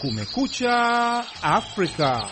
Kumekucha Afrika.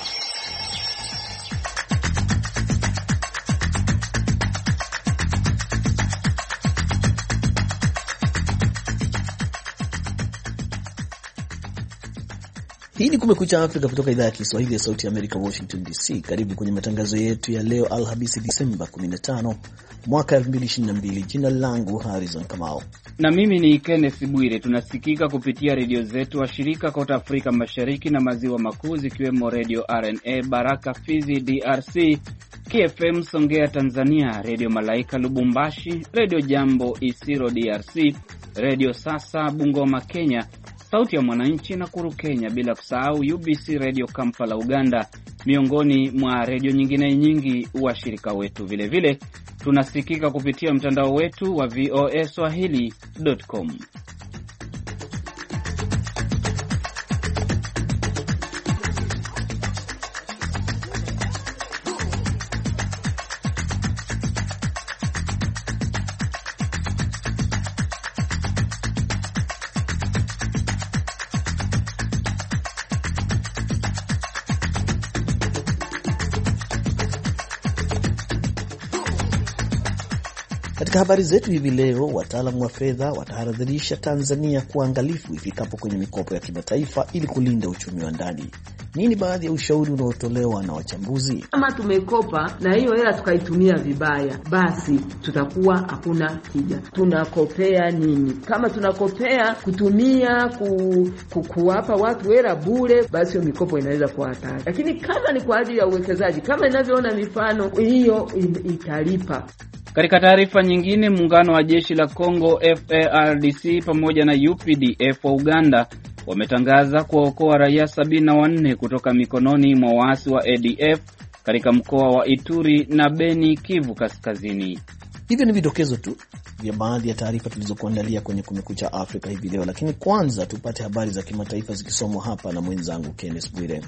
Hii ni Kumekucha Afrika kutoka idhaa ya Kiswahili ya Sauti ya Amerika, Washington DC. Karibu kwenye matangazo yetu ya leo Alhamisi Disemba 15 mwaka 2022. Jina langu Harrison Kamau na mimi ni Kenneth Bwire. Tunasikika kupitia redio zetu wa shirika kote Afrika Mashariki na Maziwa Makuu, zikiwemo Radio RNA Baraka Fizi DRC, KFM Songea Tanzania, Radio Malaika Lubumbashi, Radio Jambo Isiro DRC, Radio Sasa Bungoma Kenya, Sauti ya Mwananchi na Kuru Kenya, bila kusahau UBC Radio Kampala Uganda, miongoni mwa redio nyingine nyingi wa shirika wetu. Vile vile tunasikika kupitia mtandao wetu wa voaswahili.com. Katika habari zetu hivi leo, wataalamu wa fedha watahadharisha Tanzania kuangalifu ifikapo kwenye mikopo ya kimataifa ili kulinda uchumi wa ndani. Nini baadhi ya ushauri unaotolewa na wachambuzi? Kama tumekopa na hiyo hela tukaitumia vibaya, basi tutakuwa hakuna tija. Tunakopea nini? Kama tunakopea kutumia kuwapa watu hela bure, basi hiyo mikopo inaweza kuwa hatari. Lakini kama ni kwa ajili ya uwekezaji, kama inavyoona mifano hiyo, italipa. Katika taarifa nyingine, muungano wa jeshi la Kongo FARDC pamoja na UPDF wa Uganda wametangaza kuwaokoa raia 74 kutoka mikononi mwa waasi wa ADF katika mkoa wa Ituri na Beni, Kivu Kaskazini. Hivyo ni vidokezo tu vya baadhi ya taarifa tulizokuandalia kwenye Kumekucha Afrika hivi leo, lakini kwanza tupate habari za kimataifa zikisomwa hapa na mwenzangu Kenneth Bwire.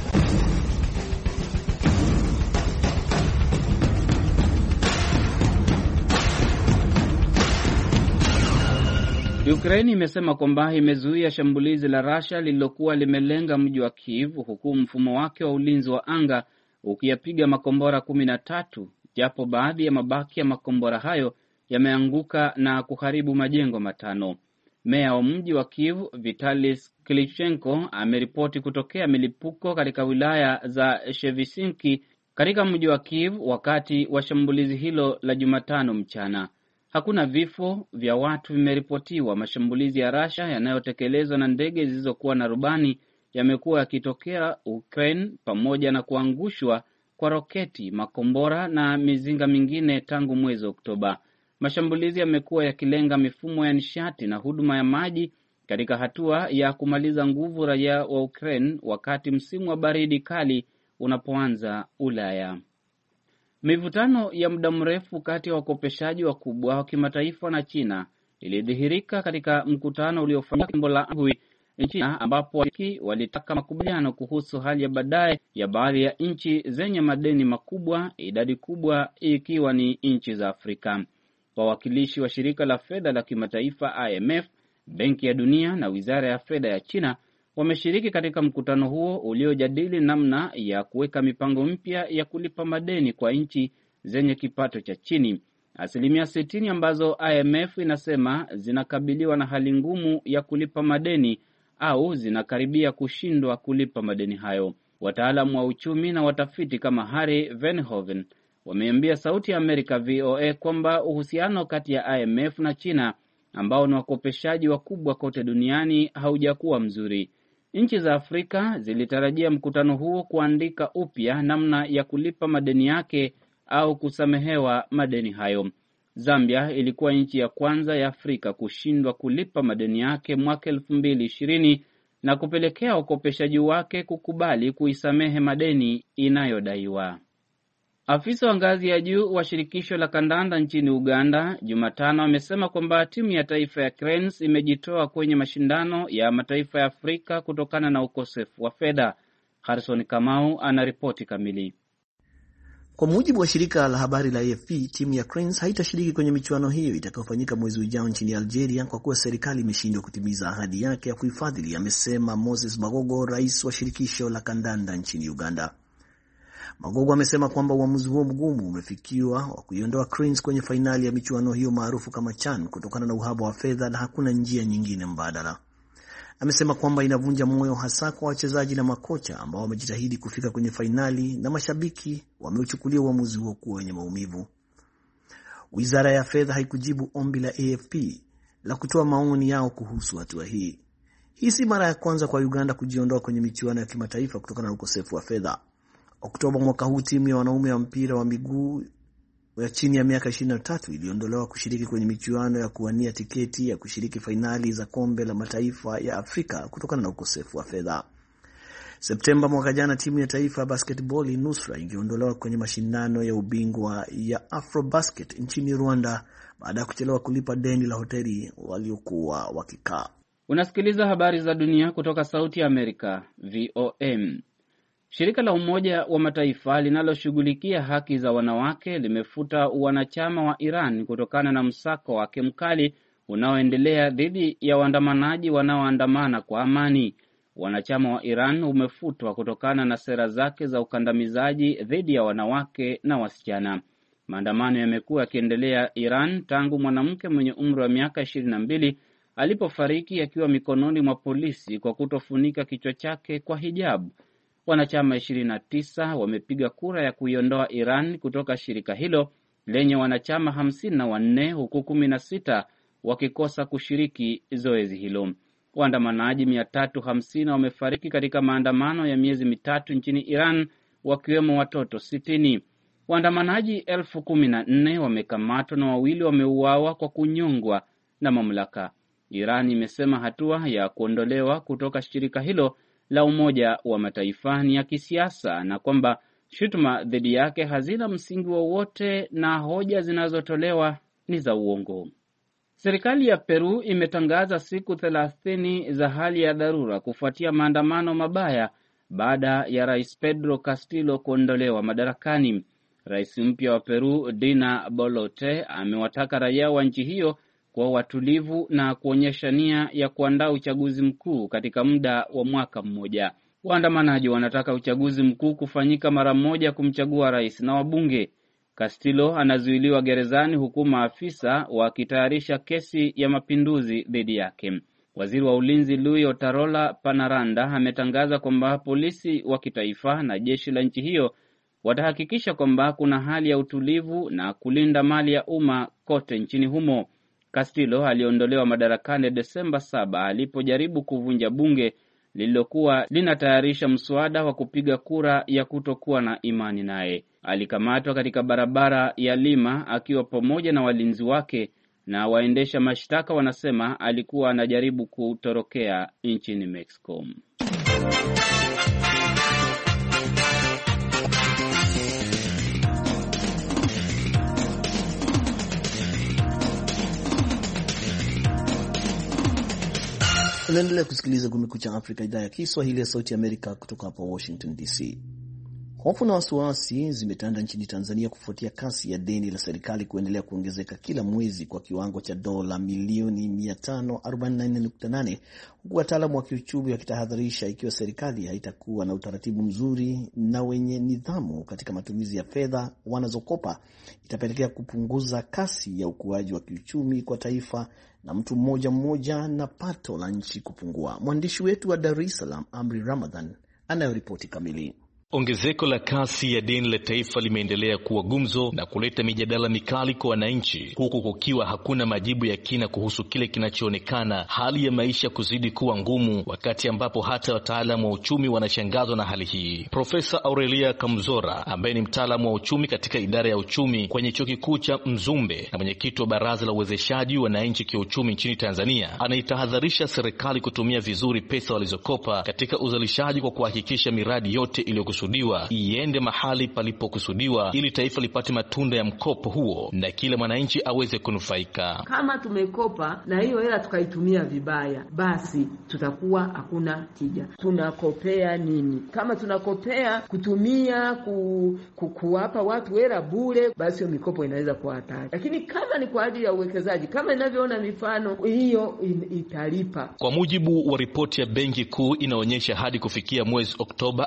Ukraine imesema kwamba imezuia shambulizi la Russia lililokuwa limelenga mji wa Kiev, huku mfumo wake wa ulinzi wa anga ukiyapiga makombora 13, japo baadhi ya mabaki ya makombora hayo yameanguka na kuharibu majengo 5. Meya wa mji wa Kiev, Vitaly Klitschko, ameripoti kutokea milipuko katika wilaya za Shevisinki katika mji wa Kiev wakati wa shambulizi hilo la Jumatano mchana. Hakuna vifo vya watu vimeripotiwa. Mashambulizi ya Russia yanayotekelezwa na ndege zisizokuwa na rubani yamekuwa yakitokea Ukraine pamoja na kuangushwa kwa roketi, makombora na mizinga mingine tangu mwezi Oktoba. Mashambulizi yamekuwa yakilenga mifumo ya nishati na huduma ya maji katika hatua ya kumaliza nguvu raia wa Ukraine wakati msimu wa baridi kali unapoanza Ulaya. Mivutano ya muda mrefu kati ya wakopeshaji wakubwa wa kimataifa na China ilidhihirika katika mkutano uliofanyika jimbo la Anhui nchini, ambapo walitaka makubaliano kuhusu hali ya baadaye ya baadhi ya nchi zenye madeni makubwa, idadi kubwa ikiwa ni nchi za Afrika. Wawakilishi wa shirika la fedha la kimataifa IMF, Benki ya Dunia na Wizara ya Fedha ya China wameshiriki katika mkutano huo uliojadili namna ya kuweka mipango mpya ya kulipa madeni kwa nchi zenye kipato cha chini. 60% ambazo IMF inasema zinakabiliwa na hali ngumu ya kulipa madeni au zinakaribia kushindwa kulipa madeni hayo. Wataalamu wa uchumi na watafiti kama Harry Venhoven wameambia Sauti ya Amerika VOA kwamba uhusiano kati ya IMF na China, ambao ni wakopeshaji wakubwa kote duniani, haujakuwa mzuri. Nchi za Afrika zilitarajia mkutano huo kuandika upya namna ya kulipa madeni yake au kusamehewa madeni hayo. Zambia ilikuwa nchi ya kwanza ya Afrika kushindwa kulipa madeni yake mwaka 2020 na kupelekea wakopeshaji wake kukubali kuisamehe madeni inayodaiwa. Afisa wa ngazi ya juu wa shirikisho la kandanda nchini Uganda Jumatano amesema kwamba timu ya taifa ya Cranes imejitoa kwenye mashindano ya mataifa ya Afrika kutokana na ukosefu wa fedha. Harrison Kamau anaripoti kamili. Kwa mujibu wa shirika la habari la AFP, timu ya Cranes haitashiriki kwenye michuano hiyo itakayofanyika mwezi ujao nchini Algeria kwa kuwa serikali imeshindwa kutimiza ahadi yake ya kuifadhili, amesema Moses Magogo, rais wa shirikisho la kandanda nchini Uganda. Magogo amesema kwamba uamuzi huo mgumu umefikiwa wa kuiondoa Cranes kwenye fainali ya michuano hiyo maarufu kama CHAN kutokana na uhaba wa fedha na hakuna njia nyingine mbadala. Amesema kwamba inavunja moyo hasa kwa wachezaji na makocha ambao wamejitahidi kufika kwenye fainali na mashabiki wameuchukulia uamuzi huo kuwa wenye maumivu. Wizara ya fedha haikujibu ombi la AFP la kutoa maoni yao kuhusu hatua hii. Hii si mara ya kwanza kwa Uganda kujiondoa kwenye michuano ya kimataifa kutokana na ukosefu wa fedha. Oktoba mwaka huu timu ya wanaume wa mpira wa miguu ya chini ya miaka 23 iliondolewa kushiriki kwenye michuano ya kuwania tiketi ya kushiriki fainali za kombe la mataifa ya Afrika kutokana na ukosefu wa fedha. Septemba mwaka jana timu ya taifa ya basketball Nusra iliondolewa kwenye mashindano ya ubingwa ya Afrobasket nchini Rwanda baada ya kuchelewa kulipa deni la hoteli waliokuwa wakikaa. Unasikiliza habari za dunia kutoka Sauti ya Amerika, VOM. Shirika la Umoja wa Mataifa linaloshughulikia haki za wanawake limefuta wanachama wa Iran kutokana na msako wake mkali unaoendelea dhidi ya waandamanaji wanaoandamana kwa amani. Wanachama wa Iran umefutwa kutokana na sera zake za ukandamizaji dhidi ya wanawake na wasichana. Maandamano yamekuwa yakiendelea Iran tangu mwanamke mwenye umri wa miaka 22 alipofariki akiwa mikononi mwa polisi kwa kutofunika kichwa chake kwa hijabu. Wanachama 29 wamepiga kura ya kuiondoa Iran kutoka shirika hilo lenye wanachama 54 huku 16 wakikosa kushiriki zoezi hilo. Waandamanaji 350 wamefariki katika maandamano ya miezi mitatu nchini Iran, wakiwemo watoto 60. Waandamanaji 14,000 wamekamatwa na 2 wameuawa kwa kunyongwa na mamlaka. Iran imesema hatua ya kuondolewa kutoka shirika hilo la Umoja wa Mataifa ni ya kisiasa na kwamba shutuma dhidi yake hazina msingi wowote na hoja zinazotolewa ni za uongo. Serikali ya Peru imetangaza siku 30 za hali ya dharura kufuatia maandamano mabaya baada ya Rais Pedro Castillo kuondolewa madarakani. Rais mpya wa Peru, Dina Boluarte, amewataka raia wa nchi hiyo kwa watulivu na kuonyesha nia ya kuandaa uchaguzi mkuu katika muda wa mwaka mmoja. Waandamanaji wanataka uchaguzi mkuu kufanyika mara moja kumchagua rais na wabunge. Castillo anazuiliwa gerezani huku maafisa wakitayarisha kesi ya mapinduzi dhidi yake. Waziri wa ulinzi Luis Otarola Panaranda ametangaza kwamba polisi wa kitaifa na jeshi la nchi hiyo watahakikisha kwamba kuna hali ya utulivu na kulinda mali ya umma kote nchini humo. Castillo aliondolewa madarakani Desemba 7 alipojaribu kuvunja bunge lililokuwa linatayarisha mswada wa kupiga kura ya kutokuwa na imani naye. Alikamatwa katika barabara ya Lima akiwa pamoja na walinzi wake, na waendesha mashtaka wanasema alikuwa anajaribu kutorokea nchini Mexico. Unaendelea kusikiliza Kumekucha Afrika, idhaa ya Kiswahili ya Sauti ya Amerika kutoka hapa Washington DC. Hofu na wasiwasi zimetanda nchini Tanzania kufuatia kasi ya deni la serikali kuendelea kuongezeka kila mwezi kwa kiwango cha dola milioni 544.8, huku wataalamu wa kiuchumi wakitahadharisha ikiwa serikali haitakuwa na utaratibu mzuri na wenye nidhamu katika matumizi ya fedha wanazokopa, itapelekea kupunguza kasi ya ukuaji wa kiuchumi kwa taifa na mtu mmoja mmoja na pato la nchi kupungua. Mwandishi wetu wa Dar es Salaam, Amri Ramadhan, anayoripoti kamili. Ongezeko la kasi ya deni la taifa limeendelea kuwa gumzo na kuleta mijadala mikali kwa wananchi, huku kukiwa hakuna majibu ya kina kuhusu kile kinachoonekana hali ya maisha kuzidi kuwa ngumu, wakati ambapo hata wataalamu wa uchumi wanashangazwa na hali hii. Profesa Aurelia Kamzora, ambaye ni mtaalamu wa uchumi katika idara ya uchumi kwenye Chuo Kikuu cha Mzumbe na mwenyekiti wa Baraza la Uwezeshaji Wananchi Kiuchumi nchini Tanzania, anaitahadharisha serikali kutumia vizuri pesa walizokopa katika uzalishaji kwa kuhakikisha miradi yote iliyokusudiwa iliyokusudiwa iende mahali palipokusudiwa ili taifa lipate matunda ya mkopo huo na kila mwananchi aweze kunufaika. Kama tumekopa na hiyo hela tukaitumia vibaya, basi tutakuwa hakuna tija. Tunakopea nini? Kama tunakopea kutumia kuwapa watu hela bure, basi hiyo mikopo inaweza kuwa hatari. Lakini kama ni kwa ajili ya uwekezaji, kama inavyoona mifano hiyo, italipa. Kwa mujibu wa ripoti ya Benki Kuu inaonyesha hadi kufikia mwezi Oktoba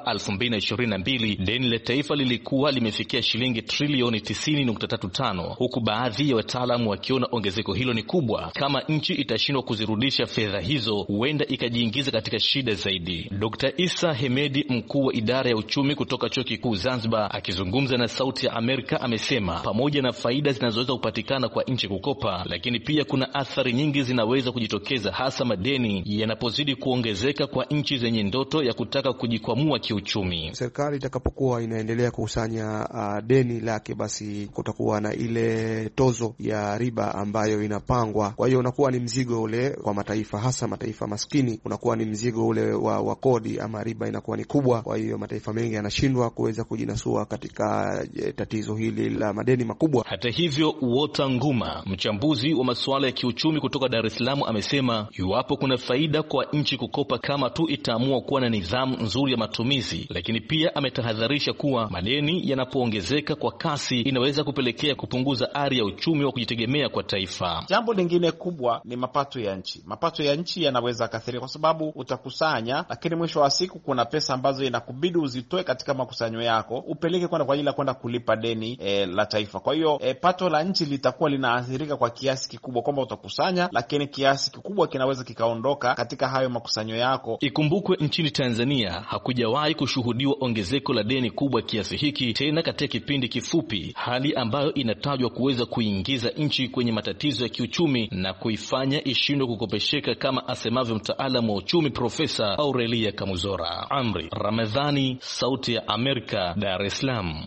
2022 deni la taifa lilikuwa limefikia shilingi trilioni 90.35, huku baadhi ya wataalamu wakiona ongezeko hilo ni kubwa. Kama nchi itashindwa kuzirudisha fedha hizo, huenda ikajiingiza katika shida zaidi. Dr. Isa Hemedi, mkuu wa idara ya uchumi kutoka Chuo Kikuu Zanzibar, akizungumza na Sauti ya Amerika, amesema pamoja na faida zinazoweza kupatikana kwa nchi kukopa, lakini pia kuna athari nyingi zinaweza kujitokeza, hasa madeni yanapozidi kuongezeka kwa nchi zenye ndoto ya kutaka kujikwamua kiuchumi. Serikali itakapokuwa inaendelea kukusanya deni lake, basi kutakuwa na ile tozo ya riba ambayo inapangwa. Kwa hiyo unakuwa ni mzigo ule kwa mataifa, hasa mataifa maskini, unakuwa ni mzigo ule wa kodi ama riba inakuwa ni kubwa. Kwa hiyo mataifa mengi yanashindwa kuweza kujinasua katika tatizo hili la madeni makubwa. Hata hivyo, Walter Nguma, mchambuzi wa masuala ya kiuchumi kutoka Dar es Salaam, amesema iwapo kuna faida kwa nchi kukopa kama tu itaamua kuwa na nidhamu nzuri ya matumizi, lakini pia ametahadharisha kuwa madeni yanapoongezeka kwa kasi inaweza kupelekea kupunguza ari ya uchumi wa kujitegemea kwa taifa. Jambo lingine kubwa ni mapato ya nchi. Mapato ya nchi yanaweza kathiri kwa sababu utakusanya, lakini mwisho wa siku kuna pesa ambazo inakubidi uzitoe katika makusanyo yako upeleke kwa ajili ya kwenda kulipa deni la taifa. Kwa hiyo pato la nchi litakuwa linaathirika kwa kiasi kikubwa, kwamba utakusanya lakini kiasi kikubwa kinaweza kikaondoka katika hayo makusanyo yako. Ikumbukwe nchini Tanzania hakujawahi kushuhudiwa ongezeko la deni kubwa kiasi hiki tena katika kipindi kifupi, hali ambayo inatajwa kuweza kuingiza nchi kwenye matatizo ya kiuchumi na kuifanya ishindwe kukopesheka, kama asemavyo mtaalamu wa uchumi Profesa Aurelia Kamuzora. Amri Ramadhani, Sauti ya Amerika, Dar es Salaam.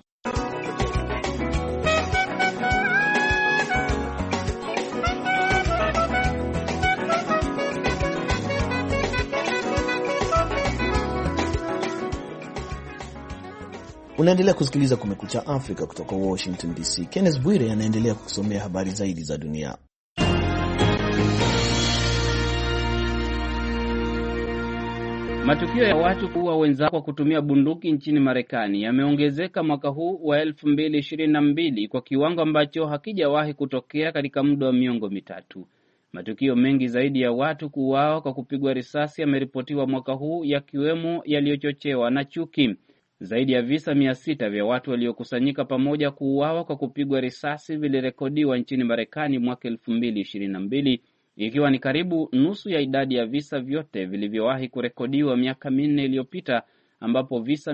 Unaendelea kusikiliza Kumekucha Afrika kutoka Washington DC. Kenneth Bwire anaendelea kukusomea habari zaidi za dunia. Matukio ya watu kuua wenzao kwa kutumia bunduki nchini Marekani yameongezeka mwaka huu wa 2022 kwa kiwango ambacho hakijawahi kutokea katika muda wa miongo mitatu. Matukio mengi zaidi ya watu kuuawa kwa kupigwa risasi yameripotiwa mwaka huu, yakiwemo yaliyochochewa na chuki. Zaidi ya visa 600 vya watu waliokusanyika pamoja kuuawa kwa kupigwa risasi vilirekodiwa nchini Marekani mwaka 2022, ikiwa ni karibu nusu ya idadi ya visa vyote vilivyowahi kurekodiwa miaka 4 iliyopita, ambapo visa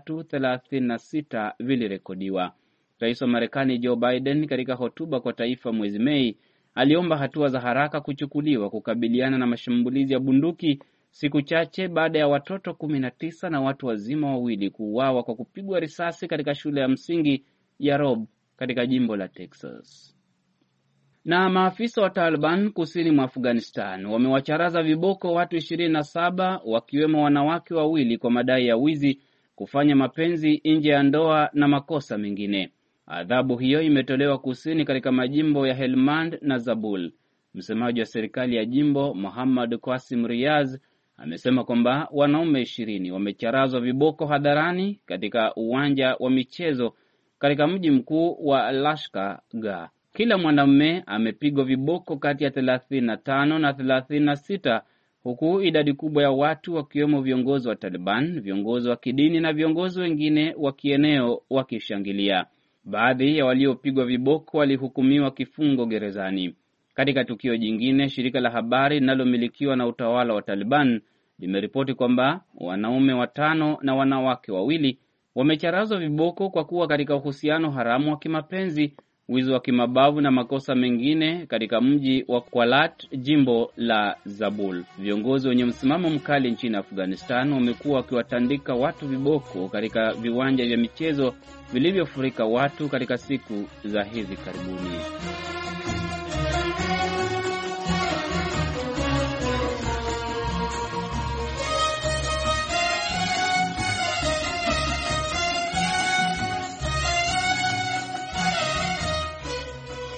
336 vilirekodiwa. Rais wa Marekani Joe Biden katika hotuba kwa taifa mwezi Mei aliomba hatua za haraka kuchukuliwa kukabiliana na mashambulizi ya bunduki, siku chache baada ya watoto 19 na watu wazima 2 kuuawa kwa kupigwa risasi katika shule ya msingi ya Rob katika jimbo la Texas. Na maafisa wa Taliban kusini mwa Afghanistan wamewacharaza viboko watu 27 wakiwemo wanawake 2 kwa madai ya wizi, kufanya mapenzi nje ya ndoa na makosa mengine. Adhabu hiyo imetolewa kusini katika majimbo ya Helmand na Zabul. Msemaji wa serikali ya jimbo Muhammad Qasim Riaz amesema kwamba wanaume 20 wamecharazwa viboko hadharani katika uwanja wa michezo katika mji mkuu wa Lashkar Gah. Kila mwanamume amepigwa viboko kati ya 35 na 36, huku idadi kubwa ya watu wakiwemo viongozi wa Taliban, viongozi wa kidini na viongozi wengine wa kieneo wakishangilia. Baadhi ya waliopigwa viboko walihukumiwa kifungo gerezani. Katika tukio jingine, shirika la habari linalomilikiwa na utawala wa Taliban limeripoti kwamba wanaume 5 na wanawake 2 wamecharazwa viboko kwa kuwa katika uhusiano haramu wa kimapenzi, wizi wa kimabavu na makosa mengine katika mji wa Kwalat, jimbo la Zabul. Viongozi wenye msimamo mkali nchini Afghanistan wamekuwa wakiwatandika watu viboko katika viwanja vya michezo vilivyofurika watu katika siku za hivi karibuni.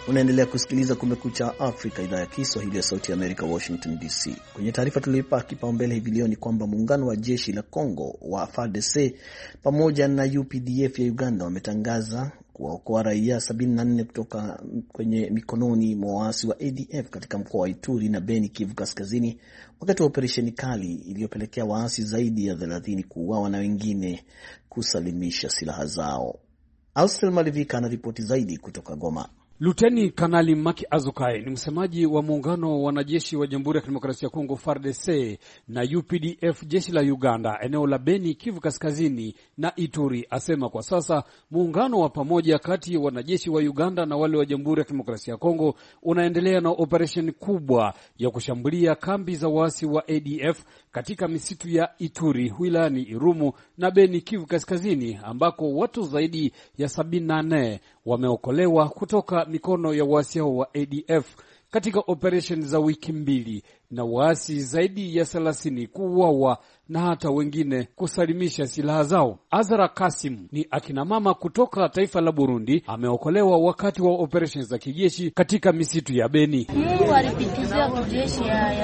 Unaendelea kusikiliza Kumekucha Afrika, idhaa ya Kiswahili ya Sauti ya Amerika, Washington DC. Kwenye taarifa tuliyoipa kipaumbele hivi leo ni kwamba muungano wa jeshi la Kongo wa FARDC pamoja na UPDF ya Uganda wametangaza kuwaokoa raia 74 kutoka kwenye mikononi mwa waasi wa ADF katika mkoa wa Ituri na Beni, Kivu Kaskazini, wakati wa operesheni kali iliyopelekea waasi zaidi ya 30 kuuawa na wengine kusalimisha silaha zao. Austel Malivika anaripoti zaidi kutoka Goma. Luteni Kanali Maki Azukai ni msemaji wa muungano wa wanajeshi wa Jamhuri ya Kidemokrasia ya Kongo FARDC na UPDF jeshi la Uganda eneo la Beni, Kivu Kaskazini na Ituri. Asema kwa sasa muungano wa pamoja kati ya wanajeshi wa Uganda na wale wa Jamhuri ya Kidemokrasia ya Kongo unaendelea na operesheni kubwa ya kushambulia kambi za waasi wa ADF katika misitu ya Ituri, wilayani Irumu na Beni, Kivu Kaskazini, ambako watu zaidi ya 74 wameokolewa kutoka mikono ya waasi hao wa ADF katika operation za wiki mbili, na waasi zaidi ya 30 kuuawa na hata wengine kusalimisha silaha zao. Azara Kasim ni akina mama kutoka taifa la Burundi, ameokolewa wakati wa operation za kijeshi katika misitu ya Beni. Mungu alipitizia kijeshi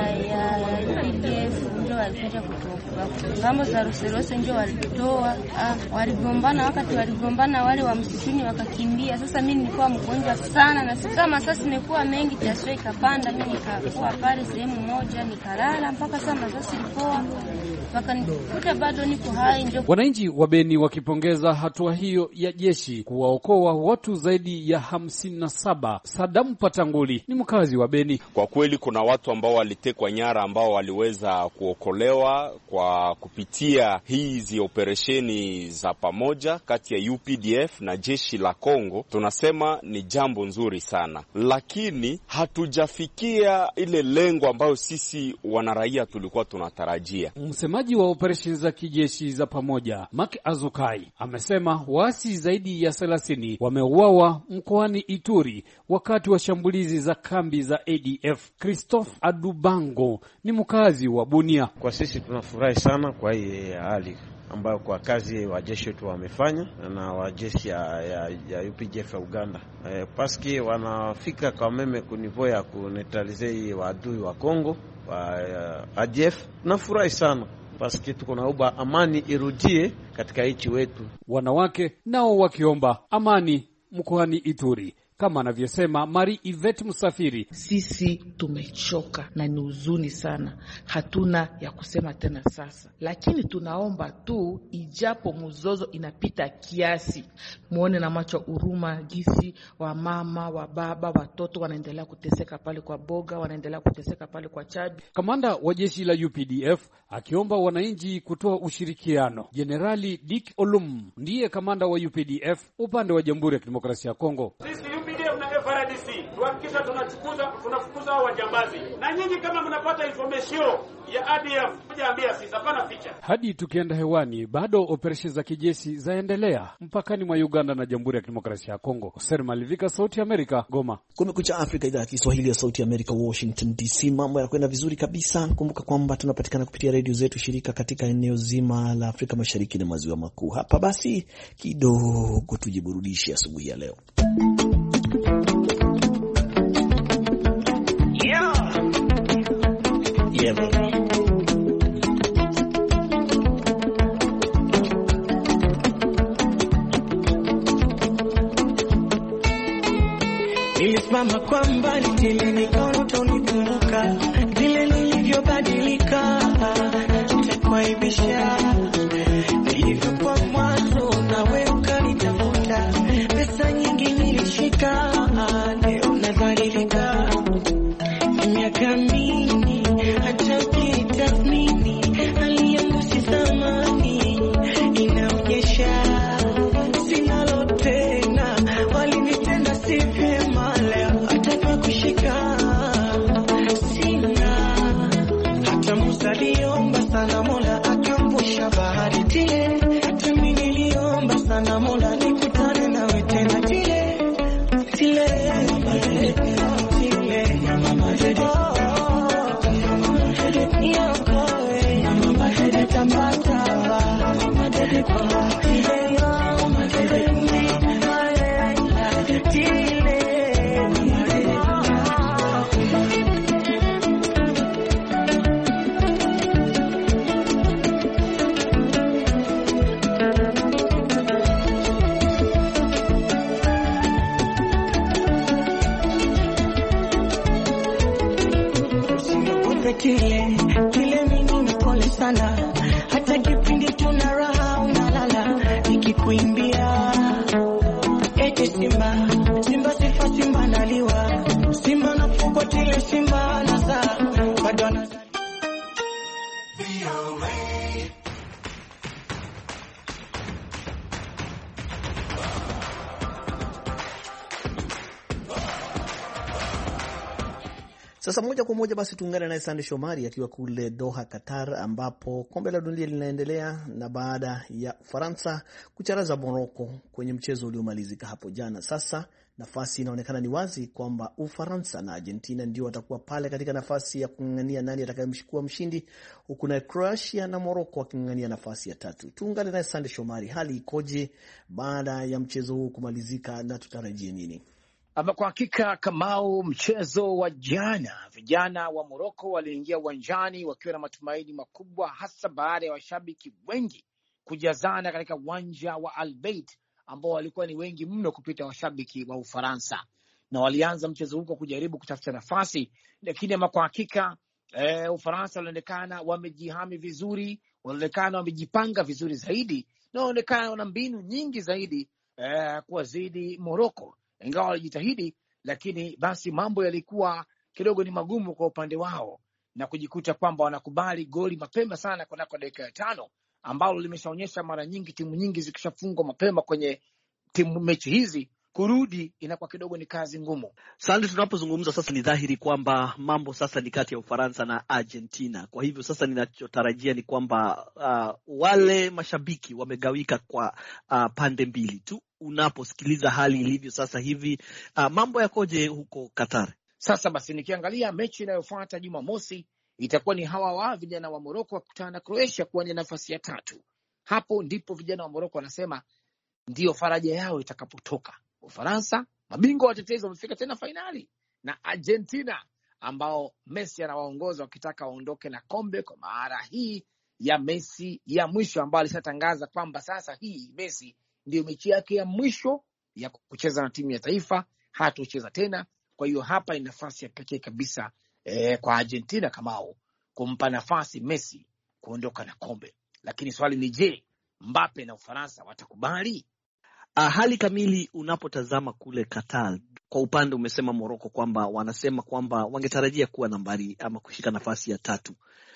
ya UPDF ndio walikuja kutoka ngambo za Ruserose, ndio walitoa waligombana. Wakati waligombana wale wa msituni wakakimbia. Sasa mimi nilikuwa mgonjwa sana na kama sasa nimekuwa mengi jasho ikapanda, mimi nikakuwa pale sehemu moja nikalala mpaka sasa sasa ilipoa wakanikuta bado niko hai. Ndio wananchi wa Beni wakipongeza hatua hiyo ya jeshi kuwaokoa watu zaidi ya 57. Sadamu Patanguli ni mkazi wa Beni. Kwa kweli kuna watu ambao walitekwa nyara ambao waliweza kuokolewa kwa kupitia hizi operesheni za pamoja kati ya UPDF na jeshi la Kongo. Tunasema ni jambo nzuri sana, lakini hatujafikia ile lengo ambayo sisi wanaraia tulikuwa tunatarajia. Msemaji wa operesheni za kijeshi za pamoja Maki Azukai amesema waasi zaidi ya 30 wameuawa mkoani Ituri wakati wa shambulizi za kambi za ADF. Christophe Adubango ni mkazi wa Bunia. Kwa sisi tunafurahi sana kwa hii hali ambayo kwa kazi wa jeshi wetu wamefanya na wa jeshi ya UPDF ya Uganda. Paski wanafika kwa meme kunivo ya kuneutralize waadui wa Kongo wa ADF. Tunafurahi sana paski tuko naomba amani irudie katika nchi wetu. Wanawake nao wakiomba amani mkoani Ituri, kama anavyosema Mari Yvette Musafiri. Sisi tumechoka na ni huzuni sana, hatuna ya kusema tena sasa, lakini tunaomba tu ijapo mzozo inapita kiasi, muone na macho huruma gisi wa mama, wa baba, watoto wanaendelea kuteseka pale kwa Boga, wanaendelea kuteseka pale kwa Chad. Kamanda wa jeshi la UPDF akiomba wananchi kutoa ushirikiano. Generali Dick Olum ndiye kamanda wa UPDF upande wa Jamhuri ya Kidemokrasia ya Kongo. Tuhakikisha tunafukuza hao wajambazi. Na nyinyi kama mnapata information ya ADF, mjaambia sisi hapana ficha. Hadi tukienda hewani bado operesheni za kijeshi zaendelea mpakani mwa Uganda na Jamhuri ya Kidemokrasia ya Kongo. Ser Malivika, Sauti ya Amerika, Goma. Kumekucha Afrika, idhaa ya Kiswahili ya Sauti ya Amerika, Washington DC. Mambo yanakwenda vizuri kabisa. Kumbuka kwamba tunapatikana kupitia redio zetu shirika katika eneo zima la Afrika Mashariki na Maziwa Makuu. Hapa basi kidogo tujiburudishe asubuhi ya leo. Nilisimama kwa mbali tili nikaona utanikumbuka vile nilivyobadilika, nitakuaibisha nilivyokuwa mwanzo nawe ukanitafuta, pesa nyingi nilishika, leo nadhalilika, miaka mingi hata ukitathmini hali yangu si thamani, inaonyesha sinalo tena, walinitenda si vyema, leo hata kushika sina. Hata Musa aliomba sana Mola akambusha bahari tile, hata mimi niliomba sana Mola nikutane nawe tena tile tile sana, hata kipindi tuna raha unalala nikikuimbia eti Simba, Simba sifa Simba naliwa, Simba nafukwa tile Simba nasa bado na Sasa moja kwa moja basi tuungane naye Sande Shomari akiwa kule Doha, Qatar, ambapo kombe la dunia linaendelea na baada ya Ufaransa kucharaza Morocco kwenye mchezo uliomalizika hapo jana. Sasa nafasi inaonekana ni wazi kwamba Ufaransa na Argentina ndio watakuwa pale katika nafasi ya kung'ang'ania nani atakayemshukua mshindi, huku na Croatia na Morocco waking'ang'ania nafasi ya tatu. Tuungane naye Sande Shomari, hali ikoje baada ya mchezo huu kumalizika na tutarajie nini? Ama kwa hakika Kamau, mchezo wa jana, vijana wa Morocco waliingia uwanjani wakiwa na matumaini makubwa, hasa baada ya washabiki wengi kujazana katika uwanja wa Al Bayt ambao walikuwa ni wengi mno kupita washabiki wa Ufaransa, na walianza mchezo huko kujaribu kutafuta nafasi, lakini ama kwa hakika Ufaransa wanaonekana wamejihami vizuri, wanaonekana wamejipanga vizuri zaidi, na wanaonekana wana mbinu nyingi zaidi kuwazidi Morocco. Ingawa walijitahidi, lakini basi mambo yalikuwa kidogo ni magumu kwa upande wao, na kujikuta kwamba wanakubali goli mapema sana kwa dakika ya 5, ambalo limeshaonyesha mara nyingi timu nyingi zikishafungwa mapema kwenye timu mechi hizi, kurudi inakuwa kidogo ni kazi ngumu. Sasa tunapozungumza sasa ni dhahiri kwamba mambo sasa ni kati ya Ufaransa na Argentina. Kwa hivyo sasa ninachotarajia ni kwamba wale mashabiki wamegawika kwa pande mbili tu. Unaposikiliza hali ilivyo sasa hivi, mambo yakoje huko Qatar? Sasa basi nikiangalia mechi inayofuata Jumamosi itakuwa ni hawa vijana wa Morocco wakutana na Croatia kuwania nafasi ya 3. Hapo ndipo vijana wa Morocco wanasema ndio faraja yao itakapotoka. Ufaransa, mabingwa watetezi, wamefika tena fainali, na Argentina ambao Messi anawaongoza wakitaka waondoke na kombe kwa mara hii ya Messi ya mwisho, ambao alishatangaza kwamba sasa hii Messi ndio mechi yake ya mwisho ya kucheza na timu ya taifa, hatocheza tena. Kwa hiyo hapa ni nafasi ya pekee kabisa kwa Argentina Kamau kumpa nafasi Messi kuondoka na kombe. Lakini swali ni je, Mbappe na Ufaransa watakubali? Hali kamili unapotazama kule Qatar, kwa upande umesema Morocco kwamba wanasema kwamba wangetarajia kuwa nambari ama kushika nafasi ya 3.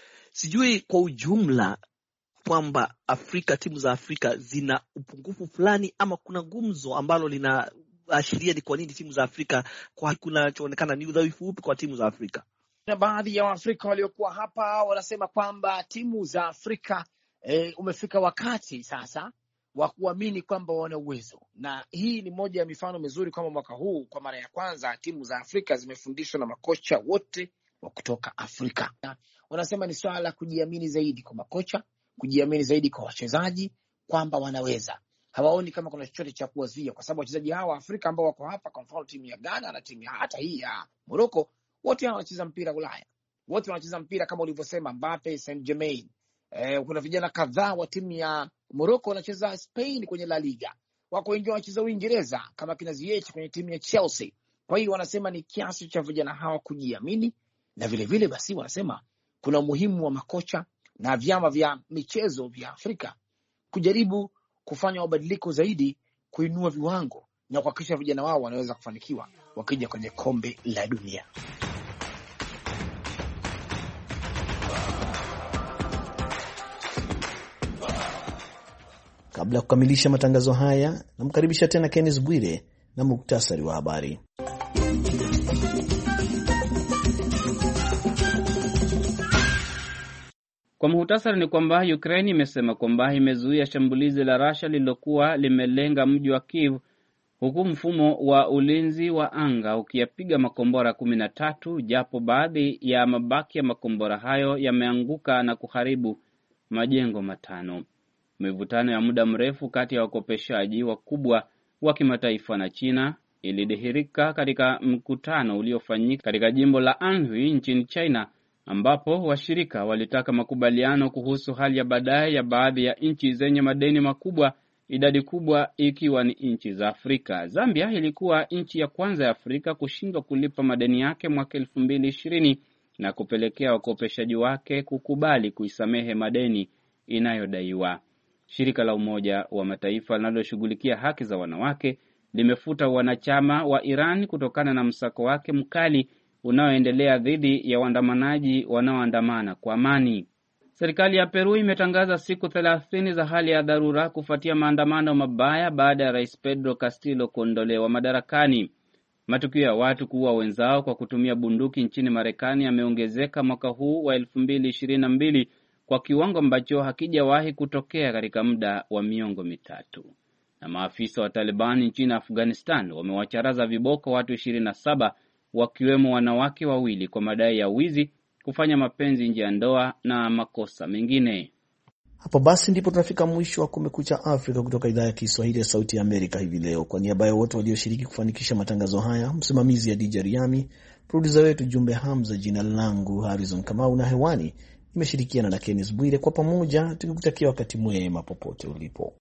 Sijui kwa ujumla kwamba Afrika, timu za Afrika zina upungufu fulani ama kuna gumzo ambalo linaashiria ni kwa nini timu za Afrika kwa kunachoonekana ni udhaifu upi kwa timu za Afrika? Na baadhi ya Waafrika waliokuwa hapa wanasema kwamba timu za Afrika umefika wakati sasa wa kuamini kwamba wana uwezo, na hii ni moja ya mifano mizuri kwamba mwaka huu kwa mara ya kwanza timu za Afrika zimefundishwa na makocha wote wa kutoka Afrika. Wanasema ni swala la kujiamini zaidi kwa makocha, kujiamini zaidi kwa wachezaji kwamba wanaweza. Hawaoni kama kuna chochote cha kuwazia, kwa sababu wachezaji hawa wa Afrika ambao wako hapa, kwa mfano timu ya Ghana na timu hata hii ya Morocco, wote wanacheza mpira Ulaya. Wote wanacheza mpira kama ulivyosema Mbappe, Saint-Germain. Kuna vijana kadhaa wa timu ya Morocco wanacheza Spain kwenye La Liga. Wako wengine wanacheza Uingereza kama kina Ziyech kwenye timu ya Chelsea. Kwa hiyo wanasema ni kiasi cha vijana hawa kujiamini, na vile vile basi wanasema kuna umuhimu wa makocha na vyama vya michezo vya Afrika kujaribu kufanya mabadiliko zaidi, kuinua viwango na kuhakikisha vijana wao wanaweza kufanikiwa wakija kwenye kombe la dunia. Kabla ya kukamilisha matangazo haya, namkaribisha tena Kenneth Bwire na muktasari wa habari. Kwa muhtasari ni kwamba Ukraine imesema kwamba imezuia shambulizi la Russia lililokuwa limelenga mji wa Kiev, huku mfumo wa ulinzi wa anga ukiyapiga makombora 13, japo baadhi ya mabaki ya makombora hayo yameanguka na kuharibu majengo 5. Mivutano ya muda mrefu kati ya wakopeshaji wakubwa wa kimataifa na China ilidhihirika katika mkutano uliofanyika katika jimbo la Anhui nchini China, ambapo washirika walitaka makubaliano kuhusu hali ya baadaye ya baadhi ya nchi zenye madeni makubwa, idadi kubwa ikiwa ni nchi za Afrika. Zambia ilikuwa nchi ya kwanza ya Afrika kushindwa kulipa madeni yake mwaka 2020 na kupelekea wakopeshaji wake kukubali kuisamehe madeni inayodaiwa. Shirika la Umoja wa Mataifa linaloshughulikia haki za wanawake limefuta wanachama wa Iran kutokana na msako wake mkali unaoendelea dhidi ya waandamanaji wanaoandamana kwa amani. Serikali ya Peru imetangaza siku 30 za hali ya dharura kufuatia maandamano mabaya baada ya Rais Pedro Castillo kuondolewa madarakani. Matukio ya watu kuua wenzao kwa kutumia bunduki nchini Marekani yameongezeka mwaka huu wa 2022 kwa kiwango ambacho hakijawahi kutokea katika muda wa miongo mitatu. Na maafisa wa Taliban nchini Afghanistan wamewacharaza viboko watu 27 wakiwemo wanawake wawili kwa madai ya wizi, kufanya mapenzi nje ya ndoa na makosa mengine. Hapo basi ndipo tunafika mwisho wa Kumekucha Afrika kutoka idhaa ya Kiswahili ya Sauti ya Amerika hivi leo. Kwa niaba ya wote walioshiriki kufanikisha matangazo haya, msimamizi ya DJ Riami, producer wetu Jumbe Hamza, jina langu Harrison Kamau na hewani nimeshirikiana na Kenneth Bwire, kwa pamoja tukikutakia wakati mwema popote ulipo.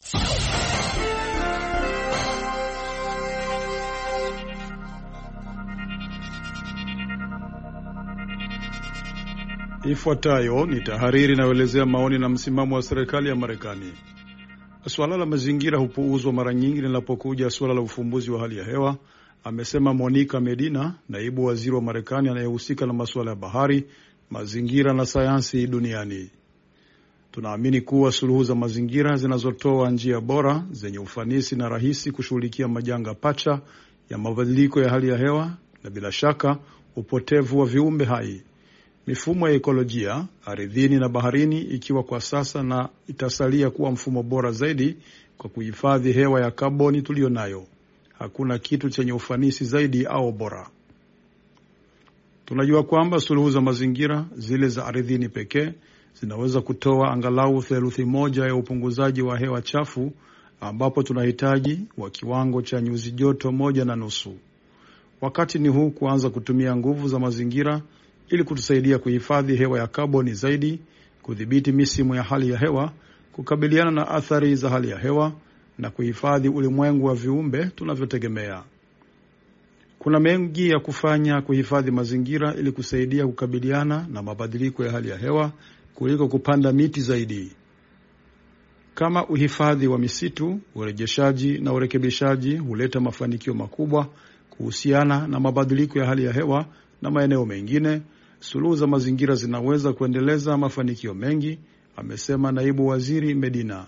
Ifuatayo ni tahariri inayoelezea maoni na msimamo wa serikali ya Marekani. Swala la mazingira hupuuzwa mara nyingi linapokuja swala la ufumbuzi wa hali ya hewa, amesema Monica Medina, naibu waziri wa Marekani anayehusika na masuala ya bahari, mazingira na sayansi duniani. Tunaamini kuwa suluhu za mazingira zinazotoa njia bora, zenye ufanisi na rahisi kushughulikia majanga pacha ya mabadiliko ya hali ya hewa na bila shaka upotevu wa viumbe hai. Mifumo ya ekolojia ardhini na baharini ikiwa kwa sasa na itasalia kuwa mfumo bora zaidi kwa kuhifadhi hewa ya kaboni tulionayo. Hakuna kitu chenye ufanisi zaidi au bora. Tunajua kwamba suluhu za mazingira, zile za ardhini pekee, zinaweza kutoa angalau 1/3 ya upunguzaji wa hewa chafu ambapo tunahitaji wa kiwango cha nyuzi joto 1.5. Wakati ni huu kuanza kutumia nguvu za mazingira ili kutusaidia kuhifadhi hewa ya kaboni zaidi, kudhibiti misimu ya hali ya hewa, kukabiliana na athari za hali ya hewa na kuhifadhi ulimwengu wa viumbe tunavyotegemea. Kuna mengi ya kufanya kuhifadhi mazingira ili kusaidia kukabiliana na mabadiliko ya hali ya hewa kuliko kupanda miti zaidi. Kama uhifadhi wa misitu, urejeshaji na urekebishaji huleta mafanikio makubwa kuhusiana na mabadiliko ya hali ya hewa na maeneo mengine, suluhu za mazingira zinaweza kuendeleza mafanikio mengi, amesema naibu waziri Medina.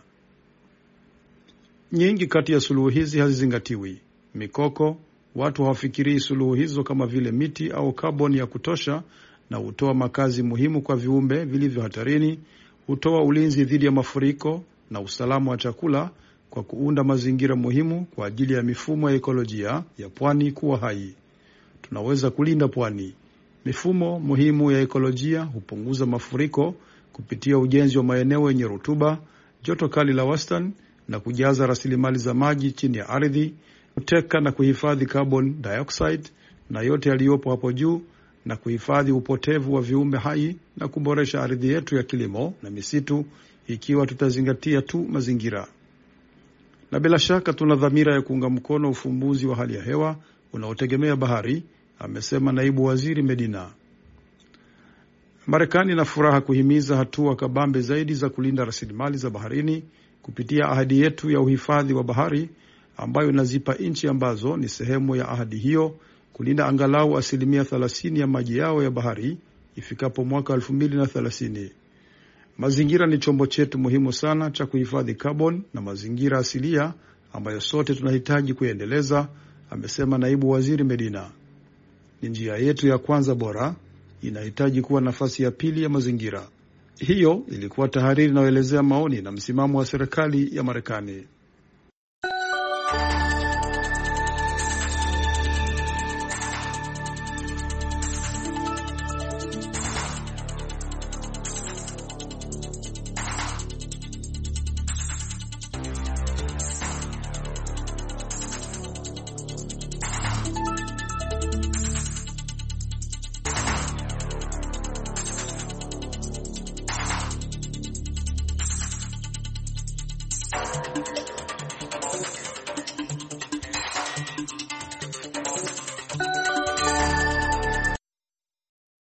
Nyingi kati ya suluhu hizi hazizingatiwi. Mikoko, watu hawafikirii suluhu hizo kama vile miti au kaboni ya kutosha, na hutoa makazi muhimu kwa viumbe vilivyo hatarini, hutoa ulinzi dhidi ya mafuriko na usalama wa chakula kwa kuunda mazingira muhimu kwa ajili ya mifumo ya ekolojia ya pwani kuwa hai. Tunaweza kulinda pwani. Mifumo muhimu ya ekolojia hupunguza mafuriko kupitia ujenzi wa maeneo yenye rutuba, joto kali la wastani na kujaza rasilimali za maji chini ya ardhi, kuteka na kuhifadhi carbon dioxide na yote yaliyopo hapo juu, na kuhifadhi upotevu wa viumbe hai na kuboresha ardhi yetu ya kilimo na misitu ikiwa tutazingatia tu mazingira. Na bila shaka tuna dhamira ya kuunga mkono ufumbuzi wa hali ya hewa unaotegemea bahari, amesema naibu waziri Medina. Marekani ina furaha kuhimiza hatua kabambe zaidi za kulinda rasilimali za baharini kupitia ahadi yetu ya uhifadhi wa bahari ambayo inazipa nchi ambazo ni sehemu ya ahadi hiyo kulinda angalau 30% ya maji yao ya bahari ifikapo mwaka 2030. Mazingira ni chombo chetu muhimu sana cha kuhifadhi carbon na mazingira asilia ambayo sote tunahitaji kuendeleza, amesema naibu waziri Medina. Ni njia yetu ya kwanza bora, inahitaji kuwa nafasi ya pili ya mazingira. Hiyo ilikuwa tahariri inayoelezea maoni na msimamo wa serikali ya Marekani.